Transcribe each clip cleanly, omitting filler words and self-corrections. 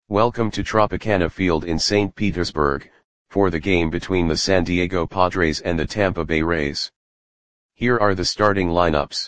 Welcome to Tropicana Field in St. Petersburg, for the game between the San Diego Padres and the Tampa Bay Rays. Here are the starting lineups.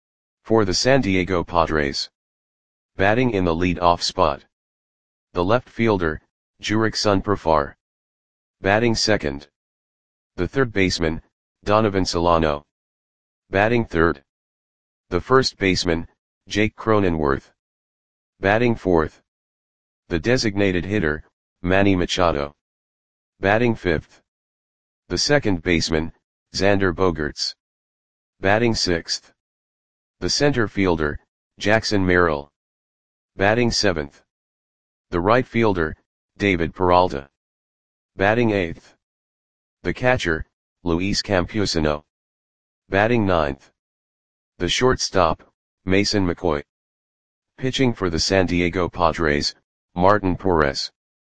For the San Diego Padres. Batting in the lead-off spot. The left fielder, Jurickson Profar. Batting second. The third baseman, Donovan Solano. Batting third. The first baseman, Jake Cronenworth. Batting fourth. The designated hitter, Manny Machado. Batting fifth. The second baseman, Xander Bogaerts. Batting sixth. The center fielder, Jackson Merrill. Batting seventh. The right fielder, David Peralta. Batting eighth. The catcher, Luis Campusano. Batting ninth. The shortstop, Mason McCoy. Pitching for the San Diego Padres, Martin Perez.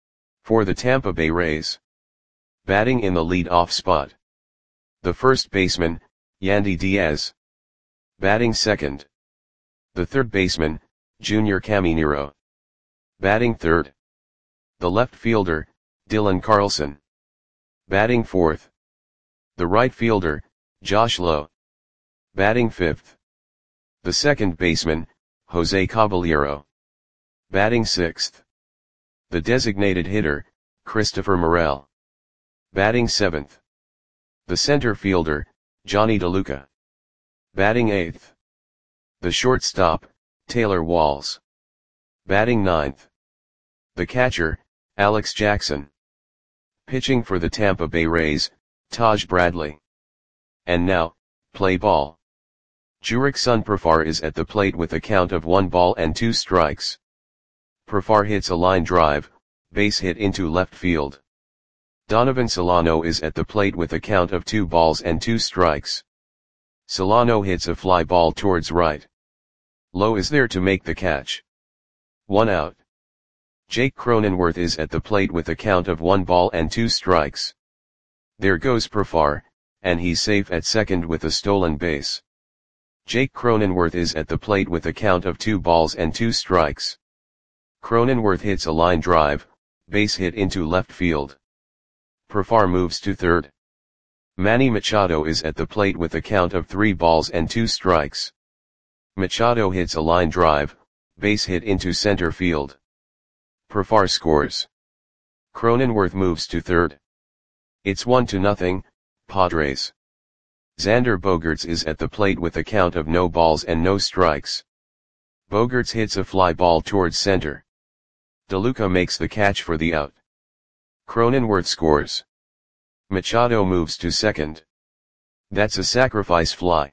For the Tampa Bay Rays. Batting in the lead-off spot. The first baseman, Yandy Diaz. Batting second. The third baseman, Junior Caminero. Batting third. The left fielder, Dylan Carlson. Batting fourth. The right fielder, Josh Lowe. Batting fifth. The second baseman, Jose Caballero. Batting sixth. The designated hitter, Christopher Morel. Batting seventh. The center fielder, Johnny DeLuca. Batting eighth. The shortstop, Taylor Walls. Batting ninth. The catcher, Alex Jackson. Pitching for the Tampa Bay Rays, Taj Bradley. And now, play ball. Jurickson Profar is at the plate with a count of 1-2 strikes. Profar hits a line drive, base hit into left field. Donovan Solano is at the plate with a count of 2-2 strikes. Solano hits a fly ball towards right. Lowe is there to make the catch. 1 out. Jake Cronenworth is at the plate with a count of 1-2 strikes. There goes Profar, and he's safe at second with a stolen base. Jake Cronenworth is at the plate with a count of 2-2 strikes. Cronenworth hits a line drive, base hit into left field. Profar moves to third. Manny Machado is at the plate with a count of 3-2 strikes. Machado hits a line drive, base hit into center field. Profar scores. Cronenworth moves to third. It's 1-0, Padres. Xander Bogaerts is at the plate with a count of no balls and no strikes. Bogaerts hits a fly ball towards center. DeLuca makes the catch for the out. Cronenworth scores. Machado moves to second. That's a sacrifice fly.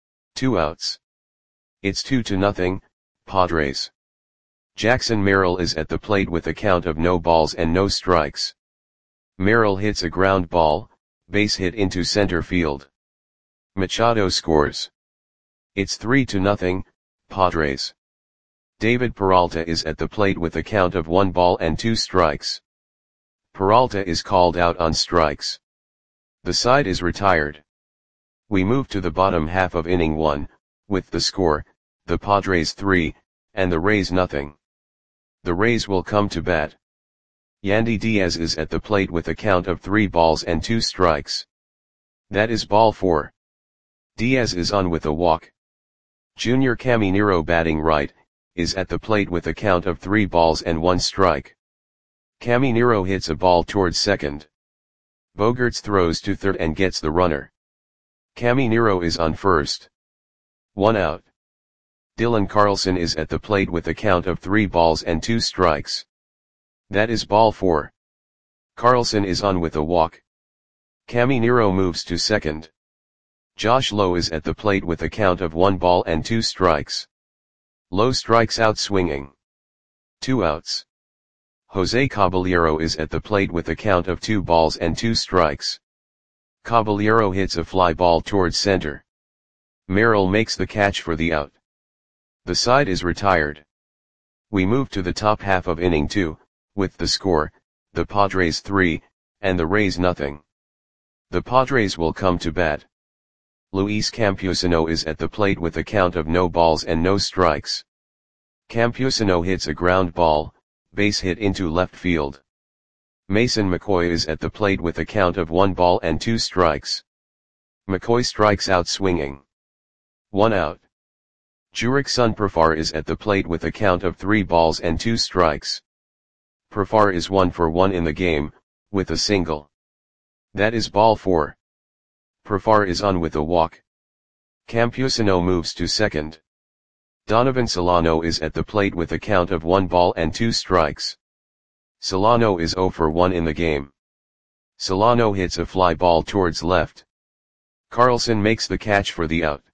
2 outs. It's 2-0, Padres. Jackson Merrill is at the plate with a count of no balls and no strikes. Merrill hits a ground ball, base hit into center field. Machado scores. It's 3-0, Padres. David Peralta is at the plate with a count of 1-2 strikes. Peralta is called out on strikes. The side is retired. We move to the bottom half of inning 1, with the score, the Padres 3, and the Rays nothing. The Rays will come to bat. Yandy Diaz is at the plate with a count of 3-2 strikes. That is ball 4. Diaz is on with a walk. Junior Caminero batting right, is at the plate with a count of 3-1 strike. Caminero hits a ball towards second. Bogaerts throws to third and gets the runner. Caminero is on first. 1 out. Dylan Carlson is at the plate with a count of 3-2 strikes. That is ball 4. Carlson is on with a walk. Caminero moves to second. Josh Lowe is at the plate with a count of 1-2 strikes. Lowe strikes out swinging. 2 outs. Jose Caballero is at the plate with a count of 2-2 strikes. Caballero hits a fly ball towards center. Merrill makes the catch for the out. The side is retired. We move to the top half of inning 2, with the score, the Padres 3, and the Rays nothing. The Padres will come to bat. Luis Campusano is at the plate with a count of no balls and no strikes. Campusano hits a ground ball, base hit into left field. Mason McCoy is at the plate with a count of 1 ball and 2 strikes. McCoy strikes out swinging. 1 out. Jurickson Profar is at the plate with a count of 3 balls and 2 strikes. Profar is 1 for 1 in the game, with a single. That is ball 4. Profar is on with a walk. Campusano moves to second. Donovan Solano is at the plate with a count of 1 ball and 2 strikes. Solano is 0 for 1 in the game. Solano hits a fly ball towards left. Carlson makes the catch for the out.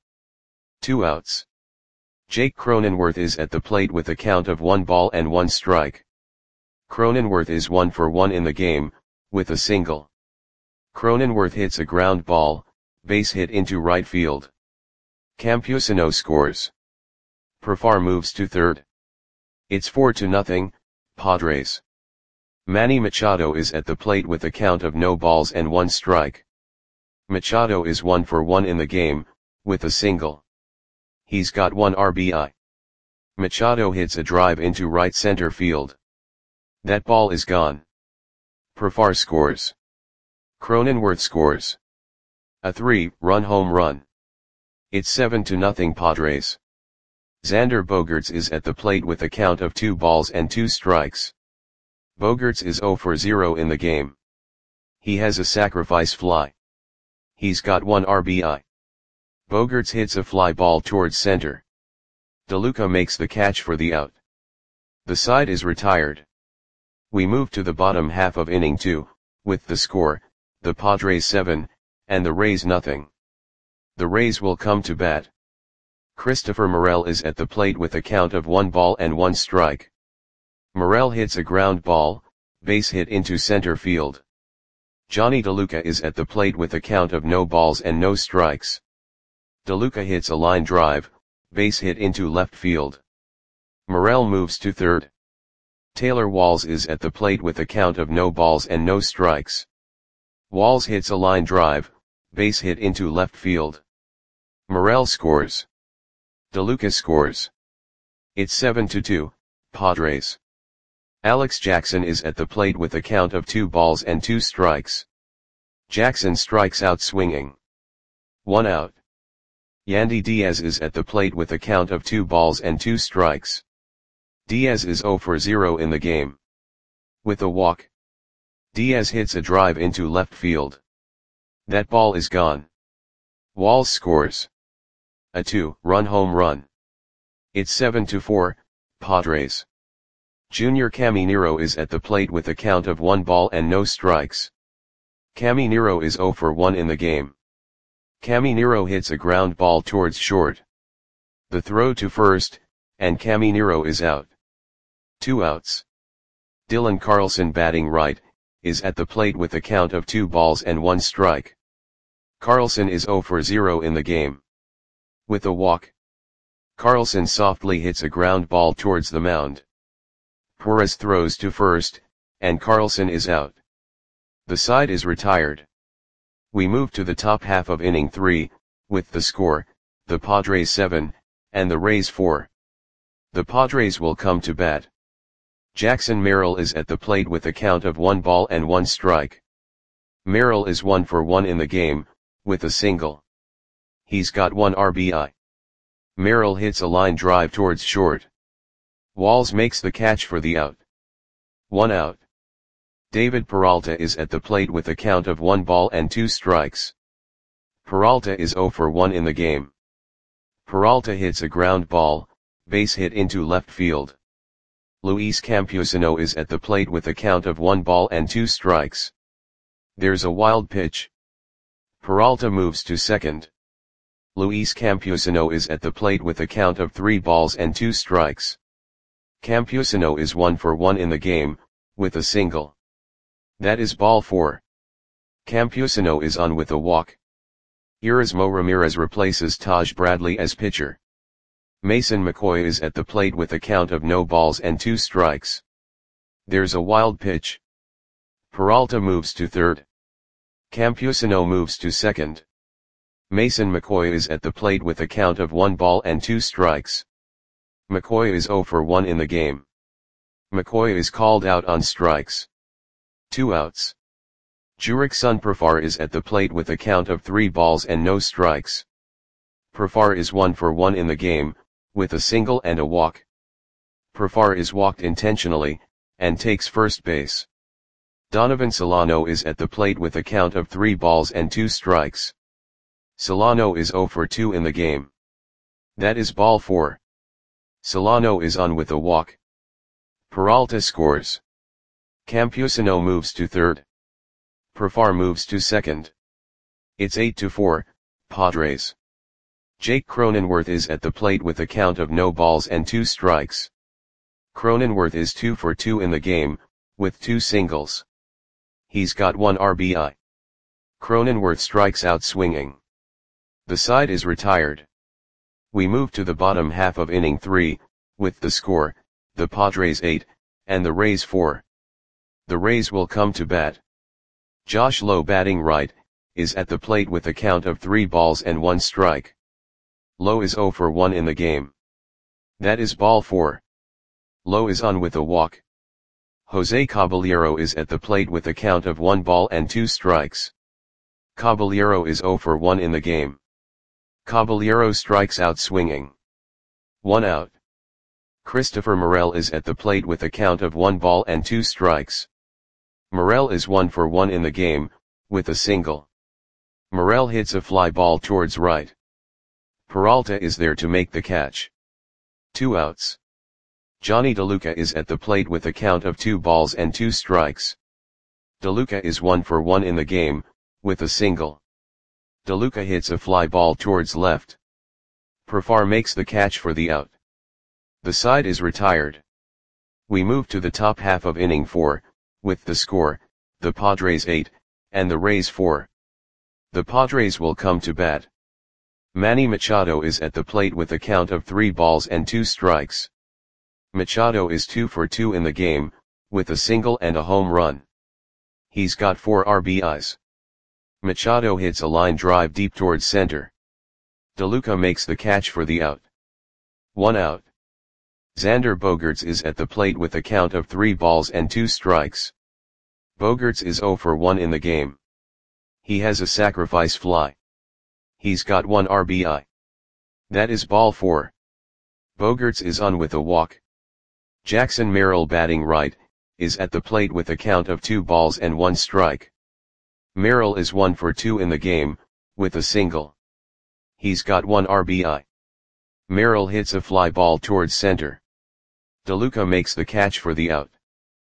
2 outs. Jake Cronenworth is at the plate with a count of 1 ball and 1 strike. Cronenworth is 1 for 1 in the game, with a single. Cronenworth hits a ground ball, base hit into right field. Campusano scores. Profar moves to third. It's 4-0, Padres. Manny Machado is at the plate with a count of no balls and 1 strike. Machado is 1 for 1 in the game, with a single. He's got 1 RBI. Machado hits a drive into right center field. That ball is gone. Profar scores. Cronenworth scores. A 3-run home run. It's 7-0 Padres. Xander Bogaerts is at the plate with a count of 2 balls and 2 strikes. Bogaerts is 0 for 0 in the game. He has a sacrifice fly. He's got 1 RBI. Bogaerts hits a fly ball towards center. DeLuca makes the catch for the out. The side is retired. We move to the bottom half of inning 2, with the score, the Padres 7, and the Rays nothing. The Rays will come to bat. Christopher Morel is at the plate with a count of 1 ball and 1 strike. Morel hits a ground ball, base hit into center field. Johnny DeLuca is at the plate with a count of no balls and no strikes. DeLuca hits a line drive, base hit into left field. Morel moves to third. Taylor Walls is at the plate with a count of no balls and no strikes. Walls hits a line drive, base hit into left field. Morel scores. DeLuca scores. It's 7-2, Padres. Alex Jackson is at the plate with a count of 2 balls and 2 strikes. Jackson strikes out swinging. 1 out. Yandy Diaz is at the plate with a count of 2 balls and 2 strikes. Diaz is 0 for 0 in the game. With a walk. Diaz hits a drive into left field. That ball is gone. Walls scores. A 2-run home run. It's 7-4, Padres. Junior Caminero is at the plate with a count of 1 ball and no strikes. Caminero is 0 for 1 in the game. Caminero hits a ground ball towards short. The throw to first, and Caminero is out. 2 outs. Dylan Carlson batting right, is at the plate with a count of 2 balls and 1 strike. Carlson is 0 for 0 in the game. With a walk. Carlson softly hits a ground ball towards the mound. Perez throws to first, and Carlson is out. The side is retired. We move to the top half of inning 3, with the score, the Padres 7, and the Rays 4. The Padres will come to bat. Jackson Merrill is at the plate with a count of 1 ball and 1 strike. Merrill is 1 for 1 in the game, with a single. He's got 1 RBI. Merrill hits a line drive towards short. Walls makes the catch for the out. 1 out. David Peralta is at the plate with a count of 1 ball and 2 strikes. Peralta is 0 for 1 in the game. Peralta hits a ground ball, base hit into left field. Luis Campusano is at the plate with a count of 1 ball and 2 strikes. There's a wild pitch. Peralta moves to second. Luis Campusano is at the plate with a count of 3 balls and 2 strikes. Campusano is 1 for 1 in the game, with a single. That is ball 4. Campusano is on with a walk. Erasmo Ramirez replaces Taj Bradley as pitcher. Mason McCoy is at the plate with a count of no balls and 2 strikes. There's a wild pitch. Peralta moves to third. Campusano moves to second. Mason McCoy is at the plate with a count of 1 ball and 2 strikes. McCoy is 0 for 1 in the game. McCoy is called out on strikes. 2 outs. Jurickson Profar is at the plate with a count of 3 balls and no strikes. Profar is 1 for 1 in the game, with a single and a walk. Profar is walked intentionally, and takes first base. Donovan Solano is at the plate with a count of 3 balls and 2 strikes. Solano is 0 for 2 in the game. That is ball 4. Solano is on with a walk. Peralta scores. Campusano moves to third. Profar moves to second. It's 8-4, Padres. Jake Cronenworth is at the plate with a count of no balls and 2 strikes. Cronenworth is 2 for 2 in the game, with 2 singles. He's got 1 RBI. Cronenworth strikes out swinging. The side is retired. We move to the bottom half of inning 3, with the score, the Padres 8, and the Rays 4. The Rays will come to bat. Josh Lowe, batting right, is at the plate with a count of 3 balls and 1 strike. Lowe is 0 for 1 in the game. That is ball 4. Lowe is on with a walk. Jose Caballero is at the plate with a count of 1 ball and 2 strikes. Caballero is 0 for 1 in the game. Caballero strikes out swinging. 1 out. Christopher Morel is at the plate with a count of 1 ball and 2 strikes. Morel is 1 for 1 in the game, with a single. Morel hits a fly ball towards right. Peralta is there to make the catch. 2 outs. Johnny DeLuca is at the plate with a count of 2 balls and 2 strikes. DeLuca is 1 for 1 in the game, with a single. DeLuca hits a fly ball towards left. Profar makes the catch for the out. The side is retired. We move to the top half of inning 4, with the score, the Padres 8, and the Rays 4. The Padres will come to bat. Manny Machado is at the plate with a count of 3 balls and 2 strikes. Machado is 2 for 2 in the game, with a single and a home run. He's got 4 RBIs. Machado hits a line drive deep towards center. DeLuca makes the catch for the out. 1 out. Xander Bogaerts is at the plate with a count of 3 balls and 2 strikes. Bogaerts is 0 for 1 in the game. He has a sacrifice fly. He's got 1 RBI. That is ball 4. Bogaerts is on with a walk. Jackson Merrill, batting right, is at the plate with a count of 2 balls and 1 strike. Merrill is 1 for 2 in the game, with a single. He's got 1 RBI. Merrill hits a fly ball towards center. DeLuca makes the catch for the out.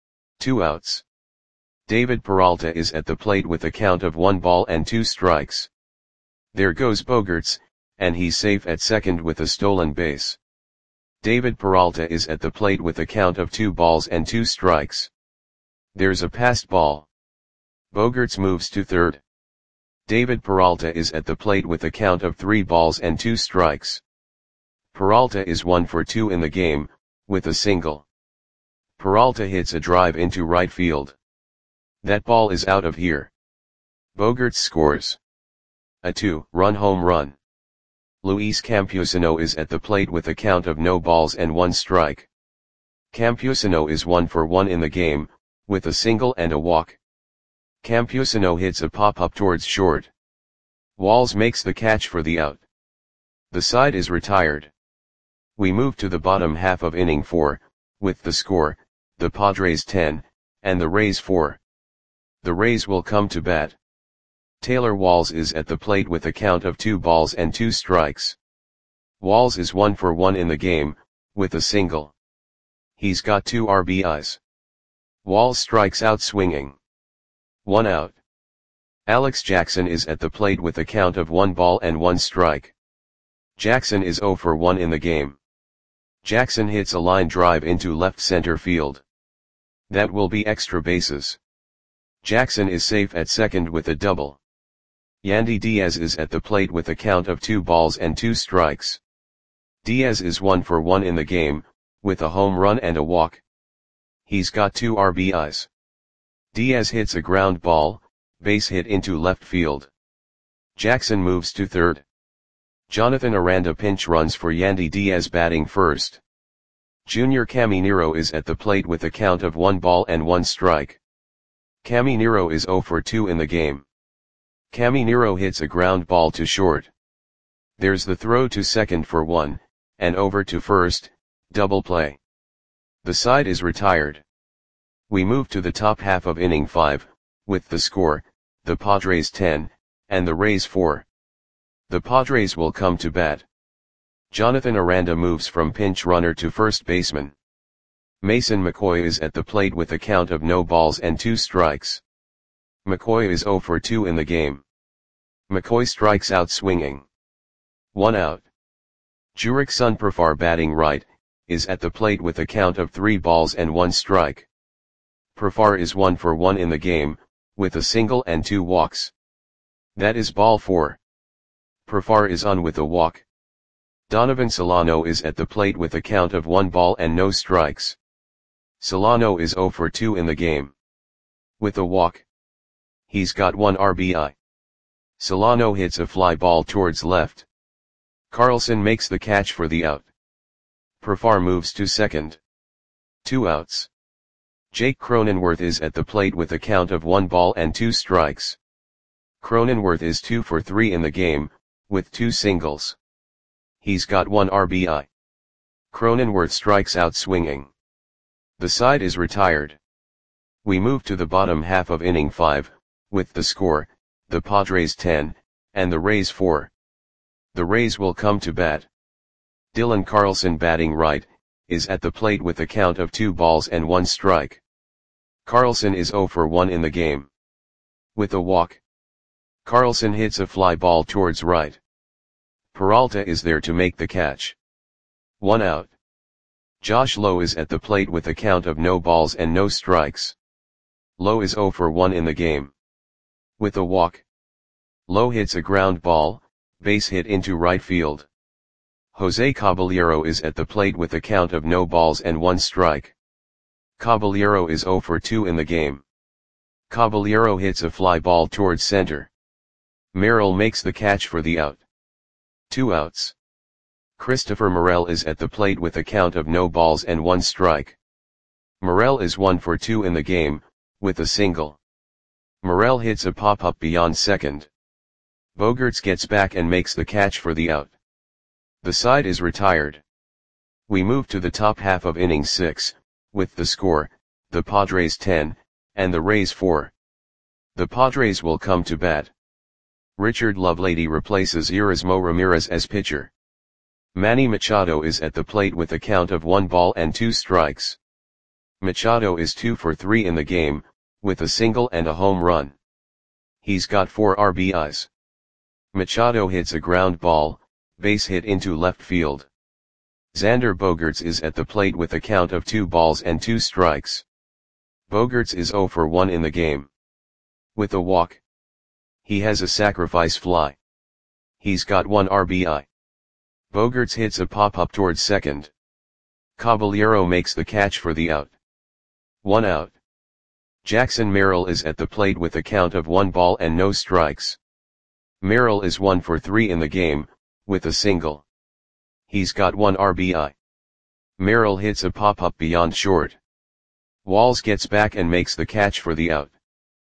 2 outs. David Peralta is at the plate with a count of 1 ball and 2 strikes. There goes Bogaerts, and he's safe at second with a stolen base. David Peralta is at the plate with a count of 2 balls and 2 strikes. There's a passed ball. Bogaerts moves to third. David Peralta is at the plate with a count of 3 balls and 2 strikes. Peralta is 1 for 2 in the game, with a single. Peralta hits a drive into right field. That ball is out of here. Bogaerts scores a 2-run home run. Luis Campusano is at the plate with a count of no balls and 1 strike. Campusano is 1 for 1 in the game, with a single and a walk. Campusano hits a pop-up towards short. Walls makes the catch for the out. The side is retired. We move to the bottom half of inning 4, with the score, the Padres 10, and the Rays 4. The Rays will come to bat. Taylor Walls is at the plate with a count of 2 balls and 2 strikes. Walls is 1 for 1 in the game, with a single. He's got 2 RBIs. Walls strikes out swinging. 1 out. Alex Jackson is at the plate with a count of 1 ball and 1 strike. Jackson is 0 for 1 in the game. Jackson hits a line drive into left center field. That will be extra bases. Jackson is safe at second with a double. Yandy Diaz is at the plate with a count of 2 balls and 2 strikes. Diaz is 1 for 1 in the game, with a home run and a walk. He's got 2 RBIs. Diaz hits a ground ball, base hit into left field. Jackson moves to third. Jonathan Aranda pinch runs for Yandy Diaz, batting first. Junior Caminero is at the plate with a count of 1 ball and 1 strike. Caminero is 0 for 2 in the game. Caminero hits a ground ball to short. There's the throw to second for 1, and over to first, double play. The side is retired. We move to the top half of inning 5, with the score, the Padres 10, and the Rays 4. The Padres will come to bat. Jonathan Aranda moves from pinch runner to first baseman. Mason McCoy is at the plate with a count of no balls and 2 strikes. McCoy is 0 for 2 in the game. McCoy strikes out swinging. 1 out. Jurickson Profar, batting right, is at the plate with a count of 3 balls and 1 strike. Profar is 1 for 1 in the game, with a single and 2 walks. That is ball 4. Profar is on with a walk. Donovan Solano is at the plate with a count of 1 ball and no strikes. Solano is 0 for 2 in the game. With a walk. He's got 1 RBI. Solano hits a fly ball towards left. Carlson makes the catch for the out. Profar moves to second. 2 outs. Jake Cronenworth is at the plate with a count of 1 ball and 2 strikes. Cronenworth is 2 for 3 in the game, with 2 singles. He's got 1 RBI. Cronenworth strikes out swinging. The side is retired. We move to the bottom half of inning 5, with the score, the Padres 10, and the Rays 4. The Rays will come to bat. Dylan Carlson, batting right, is at the plate with a count of 2 balls and 1 strike. Carlson is 0 for 1 in the game. With a walk. Carlson hits a fly ball towards right. Peralta is there to make the catch. 1 out. Josh Lowe is at the plate with a count of no balls and no strikes. Lowe is 0 for 1 in the game. With a walk. Lowe hits a ground ball, base hit into right field. Jose Caballero is at the plate with a count of no balls and 1 strike. Caballero is 0 for 2 in the game. Caballero hits a fly ball towards center. Merrill makes the catch for the out. 2 outs. Christopher Morel is at the plate with a count of no balls and 1 strike. Morel is 1 for 2 in the game, with a single. Morel hits a pop-up beyond second. Bogaerts gets back and makes the catch for the out. The side is retired. We move to the top half of inning 6, with the score, the Padres 10, and the Rays 4. The Padres will come to bat. Richard Lovelady replaces Erasmo Ramirez as pitcher. Manny Machado is at the plate with a count of 1 ball and 2 strikes. Machado is 2 for 3 in the game, with a single and a home run. He's got 4 RBIs. Machado hits a ground ball, base hit into left field. Xander Bogaerts is at the plate with a count of 2 balls and 2 strikes. Bogaerts is 0 for 1 in the game. With a walk. He has a sacrifice fly. He's got 1 RBI. Bogaerts hits a pop-up towards second. Caballero makes the catch for the out. 1 out. Jackson Merrill is at the plate with a count of 1 ball and no strikes. Merrill is 1 for 3 in the game, with a single. He's got 1 RBI. Merrill hits a pop-up beyond short. Walls gets back and makes the catch for the out.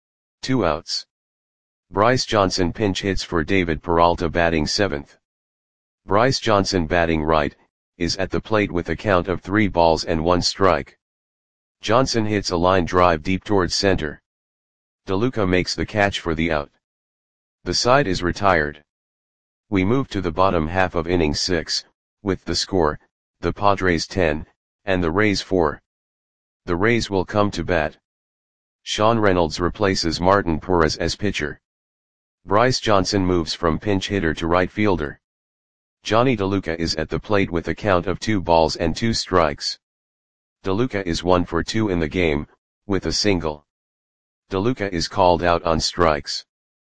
2 outs. Bryce Johnson pinch hits for David Peralta, batting 7th. Bryce Johnson, batting right, is at the plate with a count of 3 balls and 1 strike. Johnson hits a line drive deep towards center. DeLuca makes the catch for the out. The side is retired. We move to the bottom half of inning 6, with the score, the Padres 10, and the Rays 4. The Rays will come to bat. Sean Reynolds replaces Martin Perez as pitcher. Bryce Johnson moves from pinch hitter to right fielder. Johnny DeLuca is at the plate with a count of 2 balls and 2 strikes. DeLuca is 1 for 2 in the game, with a single. DeLuca is called out on strikes.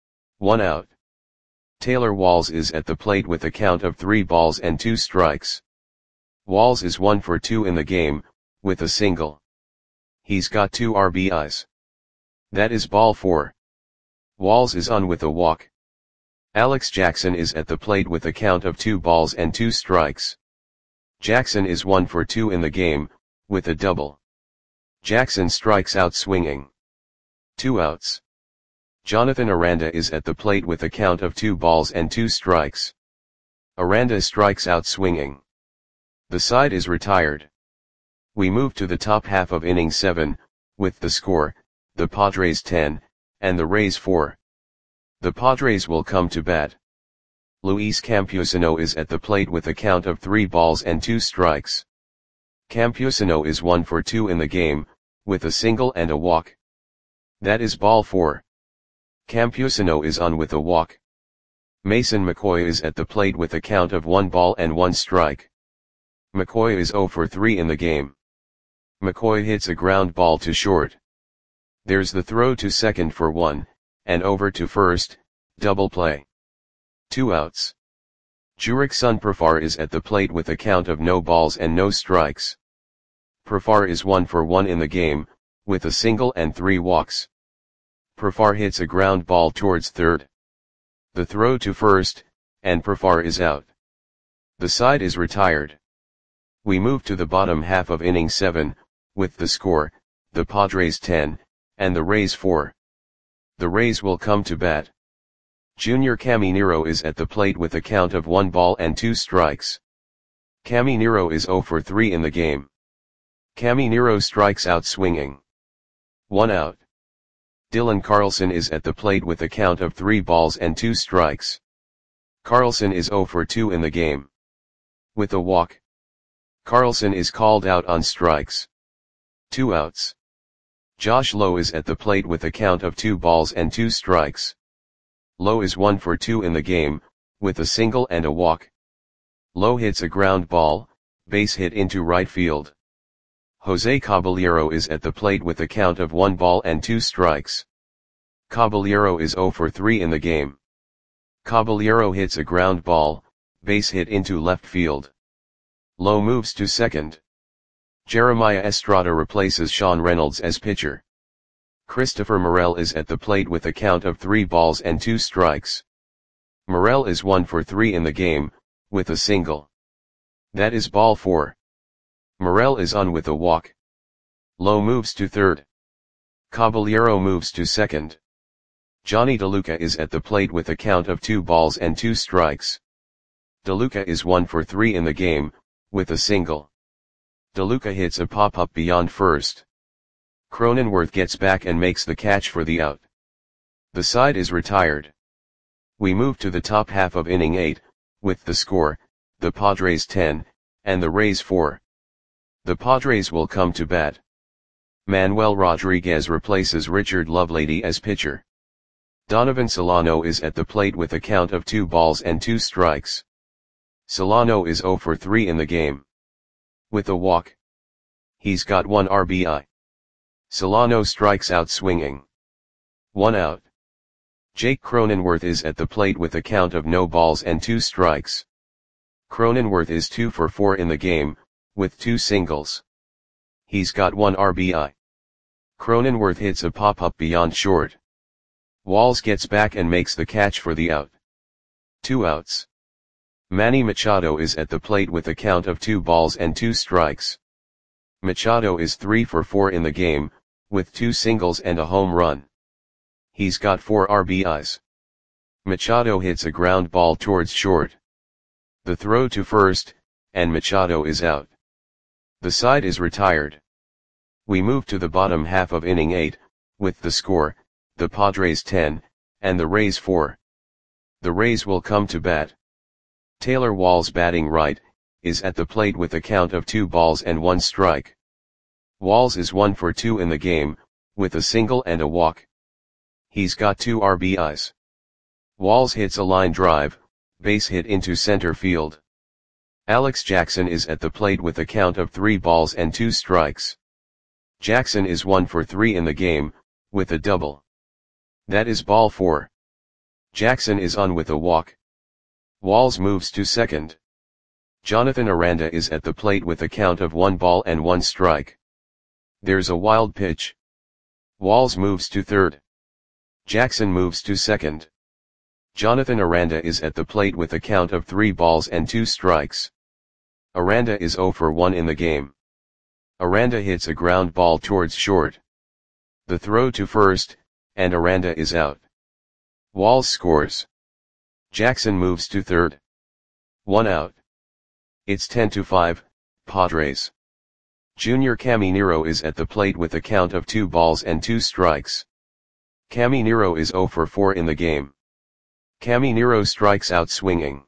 1 out. Taylor Walls is at the plate with a count of 3 balls and 2 strikes. Walls is 1 for 2 in the game, with a single. He's got 2 RBIs. That is ball 4. Walls is on with a walk. Alex Jackson is at the plate with a count of 2 balls and 2 strikes. Jackson is 1 for 2 in the game, with a double. Jackson strikes out swinging. 2 outs. Jonathan Aranda is at the plate with a count of 2 balls and 2 strikes. Aranda strikes out swinging. The side is retired. We move to the top half of inning 7, with the score, the Padres 10, and the Rays 4. The Padres will come to bat. Luis Campusano is at the plate with a count of 3 balls and 2 strikes. Campusano is 1 for 2 in the game, with a single and a walk. That is ball 4. Campusano is on with a walk. Mason McCoy is at the plate with a count of 1 ball and 1 strike. McCoy is 0 for 3 in the game. McCoy hits a ground ball to short. There's the throw to second for 1, and over to first, double play. 2 outs. Jurickson Profar is at the plate with a count of no balls and no strikes. Profar is 1 for 1 in the game, with a single and 3 walks. Profar hits a ground ball towards third. The throw to first, and Profar is out. The side is retired. We move to the bottom half of inning 7, with the score, the Padres 10, and the Rays 4. The Rays will come to bat. Junior Caminero is at the plate with a count of 1 ball and 2 strikes. Caminero is 0 for 3 in the game. Caminero strikes out swinging. 1 out. Dylan Carlson is at the plate with a count of 3 balls and 2 strikes. Carlson is 0 for 2 in the game. With a walk. Carlson is called out on strikes. 2 outs. Josh Lowe is at the plate with a count of 2 balls and 2 strikes. Lowe is 1 for 2 in the game, with a single and a walk. Lowe hits a ground ball, base hit into right field. Jose Caballero is at the plate with a count of 1 ball and 2 strikes. Caballero is 0 for 3 in the game. Caballero hits a ground ball, base hit into left field. Lowe moves to second. Jeremiah Estrada replaces Sean Reynolds as pitcher. Christopher Morel is at the plate with a count of 3 balls and 2 strikes. Morel is 1 for 3 in the game, with a single. That is ball 4. Morel is on with a walk. Lowe moves to third. Caballero moves to second. Johnny DeLuca is at the plate with a count of 2 balls and 2 strikes. DeLuca is 1 for 3 in the game, with a single. DeLuca hits a pop-up beyond first. Cronenworth gets back and makes the catch for the out. The side is retired. We move to the top half of inning 8, with the score, the Padres 10, and the Rays 4. The Padres will come to bat. Manuel Rodriguez replaces Richard Lovelady as pitcher. Donovan Solano is at the plate with a count of 2 balls and 2 strikes. Solano is 0 for 3 in the game. With a walk. He's got 1 RBI. Solano strikes out swinging. 1 out. Jake Cronenworth is at the plate with a count of no balls and 2 strikes. Cronenworth is 2 for 4 in the game, with 2 singles. He's got 1 RBI. Cronenworth hits a pop-up beyond short. Walls gets back and makes the catch for the out. 2 outs. Manny Machado is at the plate with a count of 2 balls and 2 strikes. Machado is 3 for 4 in the game, with 2 singles and a home run. He's got 4 RBIs. Machado hits a ground ball towards short. The throw to first, and Machado is out. The side is retired. We move to the bottom half of inning 8, with the score, the Padres 10, and the Rays 4. The Rays will come to bat. Taylor Walls batting right, is at the plate with a count of 2 balls and 1 strike. Walls is 1 for 2 in the game, with a single and a walk. He's got 2 RBIs. Walls hits a line drive, base hit into center field. Alex Jackson is at the plate with a count of 3 balls and 2 strikes. Jackson is 1 for 3 in the game, with a double. That is ball 4. Jackson is on with a walk. Walls moves to second. Jonathan Aranda is at the plate with a count of 1 ball and 1 strike. There's a wild pitch. Walls moves to third. Jackson moves to second. Jonathan Aranda is at the plate with a count of 3 balls and 2 strikes. Aranda is 0 for 1 in the game. Aranda hits a ground ball towards short. The throw to first, and Aranda is out. Walls scores. Jackson moves to third. 1 out. It's 10-5, Padres. Junior Caminero is at the plate with a count of 2 balls and 2 strikes. Caminero is 0 for 4 in the game. Caminero strikes out swinging.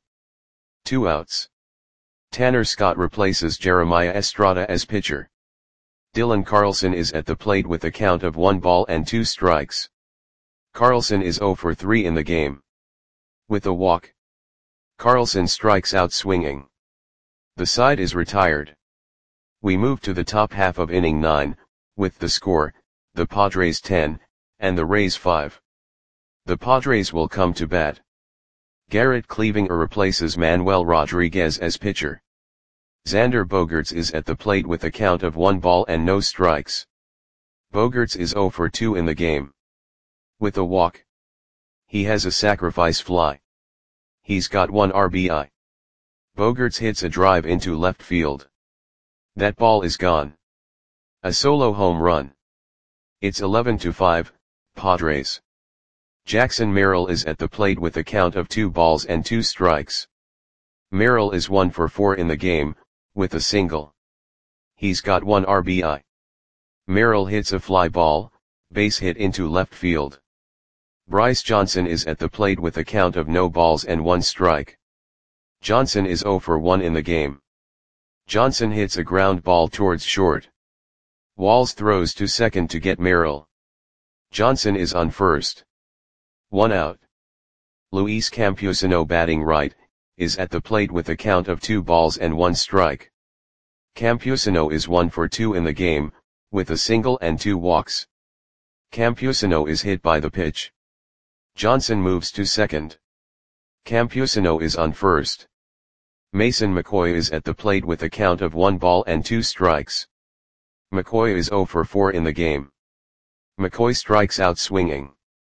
2 outs. Tanner Scott replaces Jeremiah Estrada as pitcher. Dylan Carlson is at the plate with a count of 1 ball and 2 strikes. Carlson is 0 for 3 in the game. With a walk, Carlson strikes out swinging. The side is retired. We move to the top half of inning 9, with the score, the Padres 10, and the Rays 5. The Padres will come to bat. Garrett Cleavinger replaces Manuel Rodriguez as pitcher. Xander Bogaerts is at the plate with a count of 1 ball and no strikes. Bogaerts is 0 for 2 in the game. With a walk, he has a sacrifice fly. He's got 1 RBI. Bogaerts hits a drive into left field. That ball is gone. A solo home run. It's 11-5, Padres. Jackson Merrill is at the plate with a count of 2 balls and 2 strikes. Merrill is 1 for 4 in the game, with a single. He's got 1 RBI. Merrill hits a fly ball, base hit into left field. Bryce Johnson is at the plate with a count of no balls and 1 strike. Johnson is 0 for 1 in the game. Johnson hits a ground ball towards short. Walls throws to second to get Merrill. Johnson is on first. 1 out. Luis Campusano, batting right, is at the plate with a count of 2 balls and 1 strike. Campusano is 1 for 2 in the game, with a single and 2 walks. Campusano is hit by the pitch. Johnson moves to second. Campusano is on first. Mason McCoy is at the plate with a count of 1 ball and 2 strikes. McCoy is 0 for 4 in the game. McCoy strikes out swinging.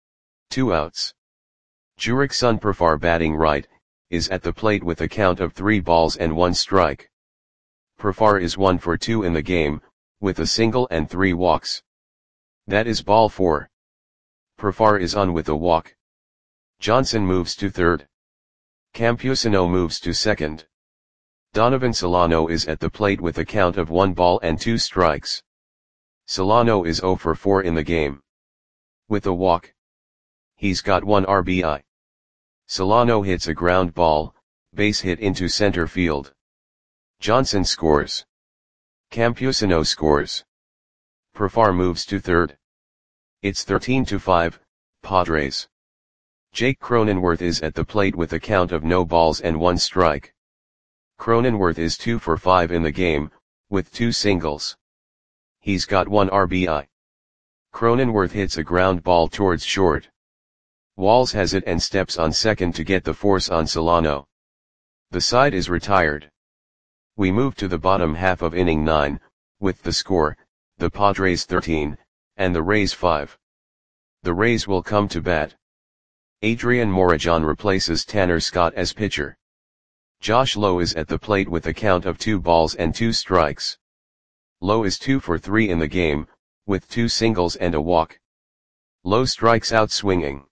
2 outs. Jurickson Profar, batting right, is at the plate with a count of 3 balls and 1 strike. Profar is 1 for 2 in the game, with a single and 3 walks. That is ball 4. Profar is on with a walk. Johnson moves to third. Campusano moves to second. Donovan Solano is at the plate with a count of 1 ball and 2 strikes. Solano is 0 for 4 in the game. With a walk, he's got 1 RBI. Solano hits a ground ball, base hit into center field. Johnson scores. Campusano scores. Profar moves to third. It's 13-5, Padres. Jake Cronenworth is at the plate with a count of no balls and 1 strike. Cronenworth is 2 for 5 in the game, with 2 singles. He's got 1 RBI. Cronenworth hits a ground ball towards short. Walls has it and steps on second to get the force on Solano. The side is retired. We move to the bottom half of inning 9, with the score, the Padres 13, and the Rays 5. The Rays will come to bat. Adrian Morejon replaces Tanner Scott as pitcher. Josh Lowe is at the plate with a count of 2 balls and 2 strikes. Lowe is 2 for 3 in the game, with 2 singles and a walk. Lowe strikes out swinging.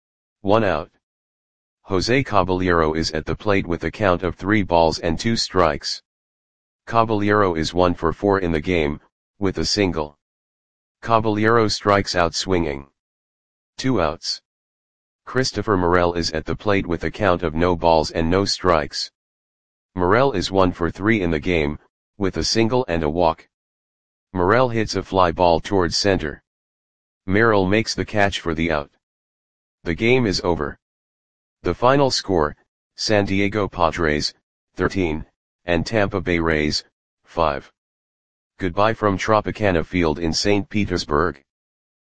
1 out. Jose Caballero is at the plate with a count of 3 balls and 2 strikes. Caballero is 1 for 4 in the game, with a single. Caballero strikes out swinging. 2 outs. Christopher Morel is at the plate with a count of no balls and no strikes. Morel is 1 for 3 in the game, with a single and a walk. Morel hits a fly ball towards center. Merrill makes the catch for the out. The game is over. The final score, San Diego Padres, 13, and Tampa Bay Rays, 5. Goodbye from Tropicana Field in St. Petersburg.